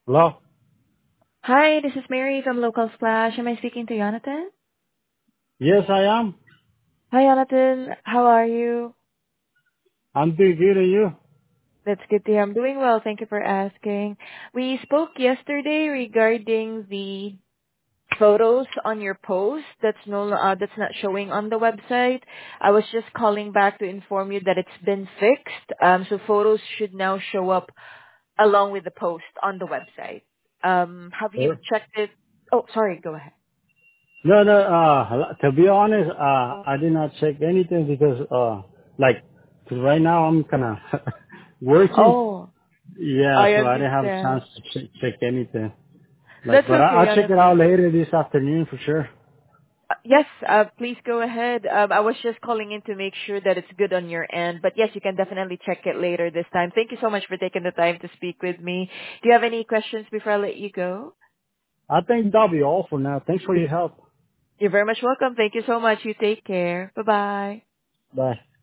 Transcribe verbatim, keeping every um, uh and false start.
Hello? Hi, this is Mary from Local Splash. Am I speaking to Jonathan? Yes, I am. Hi, Jonathan. How are you? I'm doing good, and you? That's good to hear. I'm doing well. Thank you for asking. We spoke yesterday regarding the photos on your post that's no uh, that's not showing on the website. I was just calling back to inform you that it's been fixed. Um, so photos should now show up along with the post on the website. Um, have you Sure. checked it? Oh, sorry. Go ahead. No, no, uh, to be honest, uh, I did not check anything because, uh, like, 'cause right now I'm kinda working. Oh, Yeah, I so I didn't have a chance understand. to check, check anything. Like, That's but I, okay, I'll check it out Jonathan. later this afternoon for sure. Uh, Yes, uh, please go ahead. Um, I was just calling in to make sure that it's good on your end, but yes, you can definitely check it later this time. Thank you so much for taking the time to speak with me. Do you have any questions before I let you go? I think that'll be all for now. Thanks for your help. You're very much welcome. Thank you so much. You take care. Bye-bye. Bye.